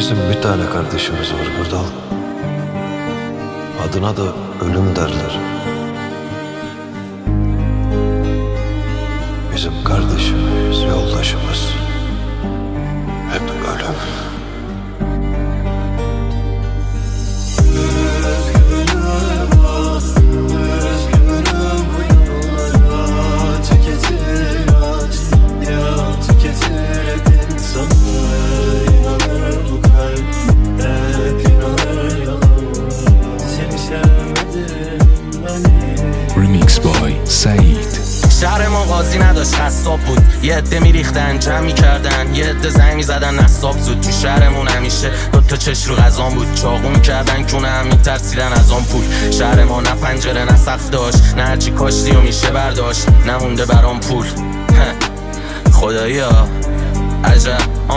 Bizim bir tane kardeşimiz var Gırdal. Adına da ölüm derler. Bizim kardeşimiz, yoldaşımız hep ölüm. Remix by سعید. شهر ما قاضی نداشت قصاب بود، یه عده میریختن جمع میکردن، یه عده زنگ میزدن نصاب زود. تو شهرمون همیشه دوتا چش رو غذام بود، چاقو میکردن کونه هم میترسیدن از آن پول. شهر ما نه پنجره نه سقف داشت، نه هرچی کاشتی و میشه برداشت، نمونده برام پول. خدایا عجب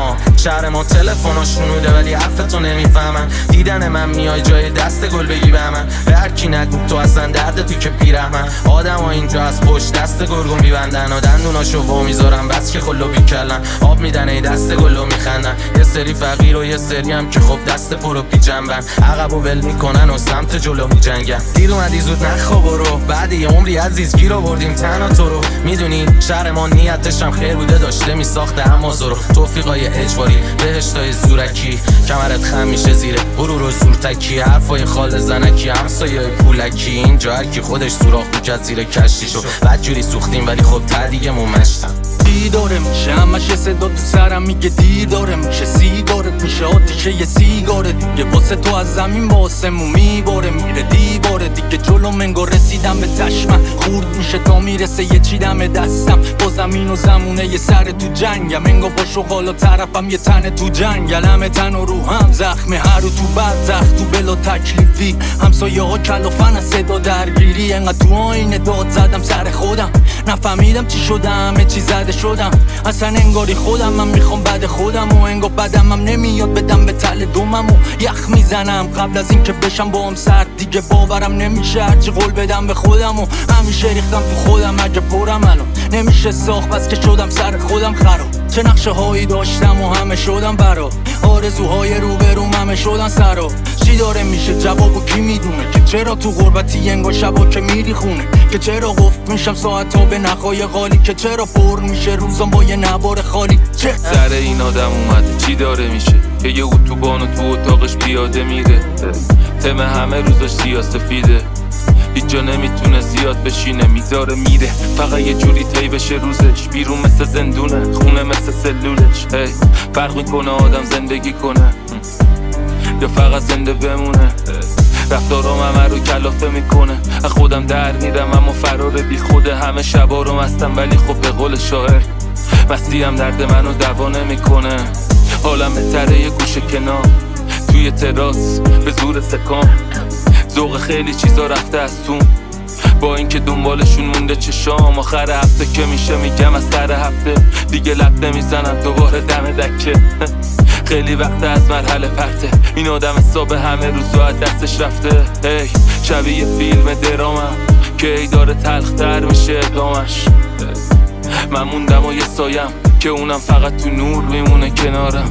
شهر ما تلفناشون بوده ولی حرفتو نمیفهمن. دیدن من میای جای دست گل بگی به من، به هر کی نگو تو اصلا درد تو که پیرهمن. آدم ها اینجا از پشت دست گرگو میبندن و دندوناشو وا میذارن بس که خلو بیکلن. آب میدن ای دست گلو میخندن، یه سری فقیر و یه سری هم که خب دست پرو بی جنبن. عقب و ول میکنن و سمت جلو میجنگن. دیر اومدی زود نخوا برو، بعد یه عمری عزیز گیر آوردیم تنها تو رو. میدونی شهر ما نیتش هم خیر بوده، داشته میساخته اما زورو. توفیقای اجباری بهشتای زورکی، کمرت خم میشه زیره غرور و زورتکی. حرفای خال زنکی همسایه پولکی، اینجا هر کی خودش سوراخ میکرد زیر کشتیشو. بدجوری سوختیم ولی خب ته دیگه ممشتم. دیداره میشه همش یه صدا تو سرم میگه دیداره میشه، سیگارت میشه آتیشه یه سیگاره دیگه. واسه تو از زمین با آسمون میباره، میره دیواره دیگه جلو منگو. رسیدم به تشمن خورد میشه تا میرسه یه چی دم دستم. با زمین و زمونه یه سر تو جنگم، انگا با شغال و طرفم یه تن تو جنگل. همه تن و روحم زخمه، هر رو تو برزخ تو بلا تکلیفی. همسایه ها کلافن از صدا درگیری، انقدر تو آینه داد زدم سر خودم. نفهمیدم چی شدم، همه چی زده شدم. اصلا انگاری خودم من میخوام بعد خودم و انگار بدم هم نمیاد بدم به تل دومم و یخ میزنم قبل از این که بشم با هم سرد. دیگه باورم نمیشه هرچی قول بدم به خودم و همیشه ریختم تو خودم. اگه پرم الان نمیشه ساخت بس که شدم سر خودم خراب. چه نقشه هایی داشتم و همه شدم برا، آرزوهای روبروم همه شدن سرا. چی داره میشه جوابو کی میدونه، که چرا تو غربتی انگار شبا که میری خونه، که چرا قفل میشم ساعت ها به نخای غالی، که چرا پر میشه روزم با یه نوار خالی. چه سر این آدم اومده چی داره میشه که یه اتوبان و تو اتاقش پیاده میره. تم همه روزاش سیاسفیده، هیچ جا نمیتونه زیاد بشینه، میذاره میره فقط یه جوری طی بشه روزش. بیرون مثل زندونه، خونه مثل سلولش. فرق میکنه آدم زندگی کنه یا فقط زنده بمونه. رفتارام همه رو کلافه میکنه، از خودم در میرم اما فرار بی خوده. همه شبا رو مستم ولی خب به قول شاعر مستی هم درد منو دوا نمیکنه. حالم بهتره یه گوشه کنار توی تراس به زور سکام. ذوق خیلی چیزا رفته از تو، با اینکه دنبالشون مونده چشام. آخر هفته که میشه میگم از سر هفته دیگه لب نمیزنم دوباره دم دکه. خیلی وقت از مرحله پرته، این آدم حساب همه روزا از دستش رفته. شبیه فیلم درامم که ای داره تلختر میشه ادامش. من موندم و یه سایم که اونم فقط تو نور میمونه کنارم.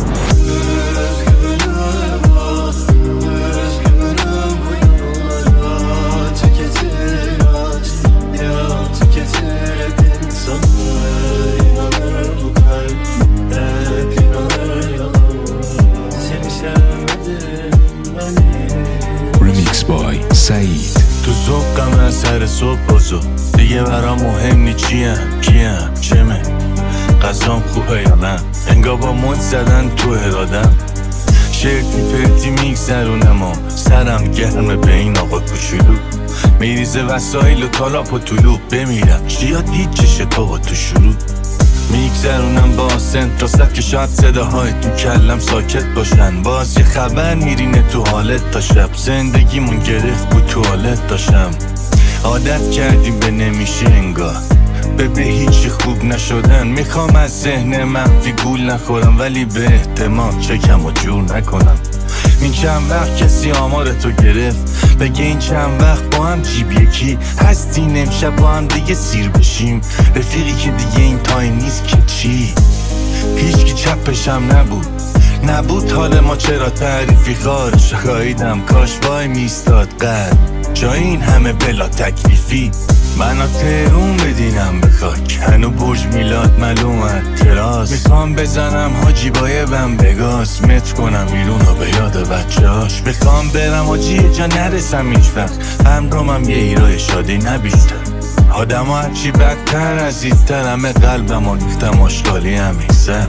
Remix by سعید. تو ذوقم از سر صبح بازو دیگه برام مهم نی کیم چمه قضام خوبه یا نه. انگار با مد زدن تو ارادم، شرطی پرتی میگذرونم و سرم گرمه به این آقا کوچولو. میریزه وسایل و تالاپ و طلوع بمیرم چیا دید چشه بابا تو شروع. میگذرونم با سنت راست که شاید صداهای تو کلم ساکت باشن. باز یه خبر میرینه تو حالت تا شب، زندگیمون گرفت بود توالت داشتم. عادت کردیم به نمیشه انگار به هیچی خوب نشدن. میخوام از ذهن منفی گول نخورم ولی به احتمال چکم و جور نکنم. این چند وقت کسی آمارتو گرفت بگه این چند وقت با هم جیب یکی هستین امشب با هم دیگه سیر بشیم. رفیقی که دیگه این تایم نیست که چی، هیچکی چپشم نبود نبود حال ما چرا تعریفی خارش خواهیدم کاش وای میستاد قد جای این همه بلا تکلیفی منو تهرون بدینم به خاک هنو برج میلاد معلومه تراس میخوام بزنم حاجی بایبم بگاس مت کنم بیرونو به یاد بچه هاش میخوام برم حاجی جا نرسم هیچ وقت همراهم یه ایرای شادی نبیشتر آدم ها هرچی بدتر عزیزتر همه قلبم و ریختم آشغالی همیسه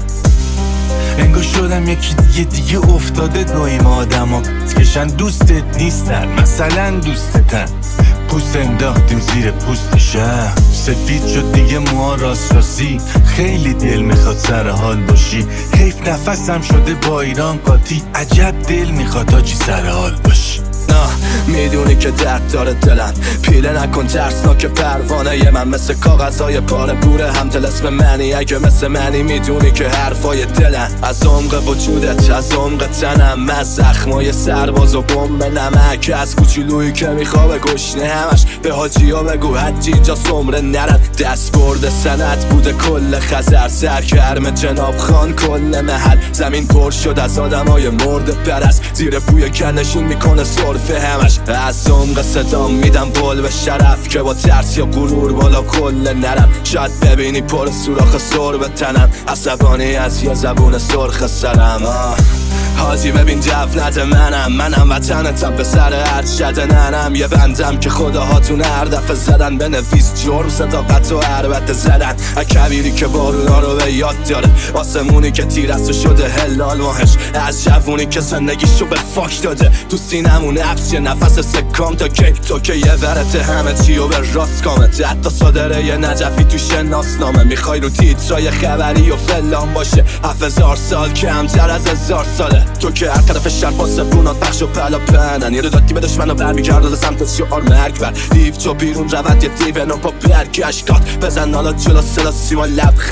انگار شدم یکی دیگه افتاده داییم آدم ها کشن دوستت نیستن مثلا دوستتن پوست انداختیم زیر پوست شهر سفید شد دیگه موها راست خیلی دل میخواد سر حال باشی حیف نفسم شده با ایران قاطی عجب دل میخواد آجی سر حال باشی میدونی که درد داره دلم پیله نکن ترسناک پروانه من مثل کاغذهای پاره بوره هم طلسم منی اگه مثل منی میدونی که حرفای دلن از عمق وجودت از عمق تنم من زخمای سرباز و بمب نمک از کوچولویی که میخواه گشنه همش به حاجی ها بگو حجی اینجا سمره نرد دست برده سنت بوده کل خزر سرگرم جناب خان کل محل زمین پر شد از آدم های مرد پرست زیر بوی کنشون میکنه صرفه همش از عمق صدام میدم بول به شرف که با ترس یا غرور بالا کل نرم شاید ببینی پر سوراخ سر به تنم عصبانی از یه زبون سرخ سرم حاجی ببین جفنت منم وطنتم به سر ارشد ننم یه بندم که خداهاتون هر دفعه زدن بنویس جرم صداقت و عربت زدن کبیری که بارونا رو به یاد داره آسمونی که تیرسو شده هلال ماهش از جوونی که زندگیشو به فاک داده تو سینمون عبس یه نفس سکام تا کی تو که یه ورت همه چیو به راست کامت حتی صادره یه نجفی تو شناسنامه میخوای رو تیترای خبری و فلان باشه 7000 سال کمتر از 1000 ساله تو که هر طرف شهر با سبونات بخش و پلا پنن یه رو دادی به دشمن و برمیگرد سمت شعار مرگ بر دیو چو بیرون رود یه دیو نو پا برگشتات بزن حالا جلو صدا سیما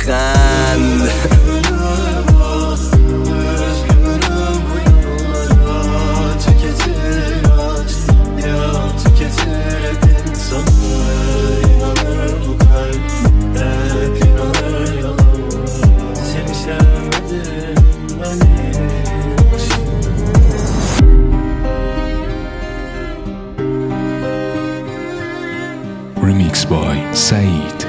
لبخند Remix by Said.